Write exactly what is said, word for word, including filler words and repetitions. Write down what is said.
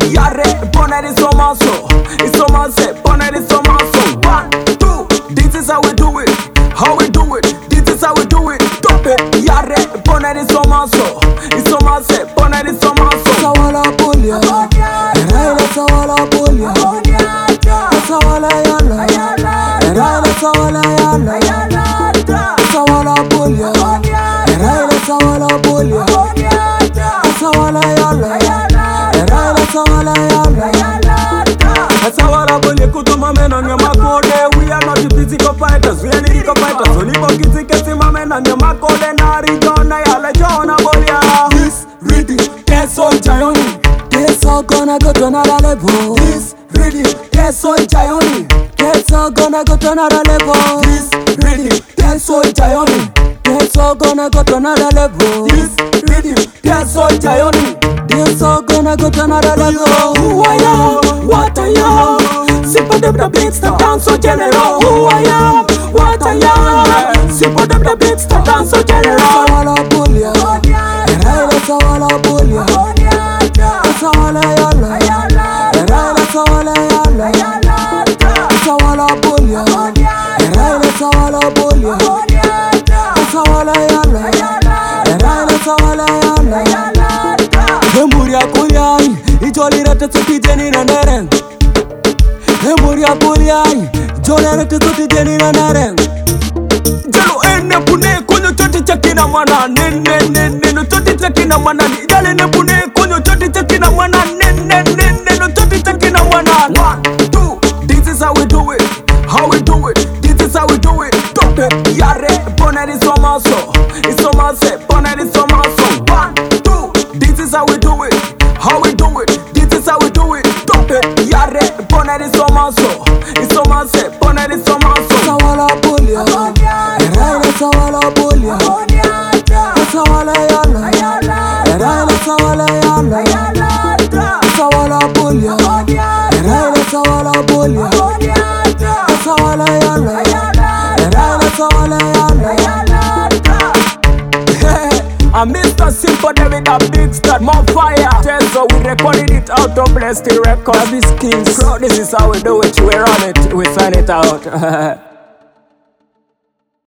Yare, pone di somaso. Isomase, pone di somaso. One, two, this is how we do it. How we do it, this is how we do it. Tope, yare, pone di somaso. Isomase, pone di somaso. Sawala pulia, Raila sawala pulia, sawala yala, Raila sawala yala, sawala pulia, Raila sawala pulia, sawala yala, Raila sawala yala. Sawala pulia kutuma mena nyama kode. We are not the physical fighters, we are lyrical fighters. Only for kids kesi mame na nyama kode na rijona yale jona bolia. This rhythm, that's all Jayoni. That's all gonna go to another level. This rhythm, that's all Jayoni. That's all gonna go to another level. This rhythm, that's all Jayoni. That's all gonna go to another level. This rhythm, that's all Jayoni. That's all gonna go to another level. Who I am, what I am. Simple them the beats that dance so general. Who I am, what I am. Simple them the beats that dance so general. Sawala pulia, Raila sawala pulia, sawala yala, Raila sawala yala, sawala pulia, Raila sawala pulia, sawala yala, Raila sawala yala. Hemburia kuliai, ijoli rete suti jeni na nereng. Hemburia kuliai, ijoli rete suti jeni na nereng. Jalo ene pune konyo choti chakina mana nene nene no choti chakina mana ni jale ne pune konyo choti chakina mana nene nene no choti chakina mana. One, two, this is how we do it. How we do it, this is how we do it. Tope, yare, pone di somaso. Isomase, pone di somaso. One, two, this is how we do it. How we do it, this is how we do it. Tope, yare, pone di somaso. Isomase, pone di somaso. Sawala pulia, Raila sawala pulia, sawala yala, Raila sawala yala, sawala pulia, Raila sawala pulia, sawala yala, Raila sawala yala. I'm Mister Simple David, a big start, more fire. Just so we recorded it out of Blessed Records. Skills. Bro, this is how we do it. We run it, we sign it out.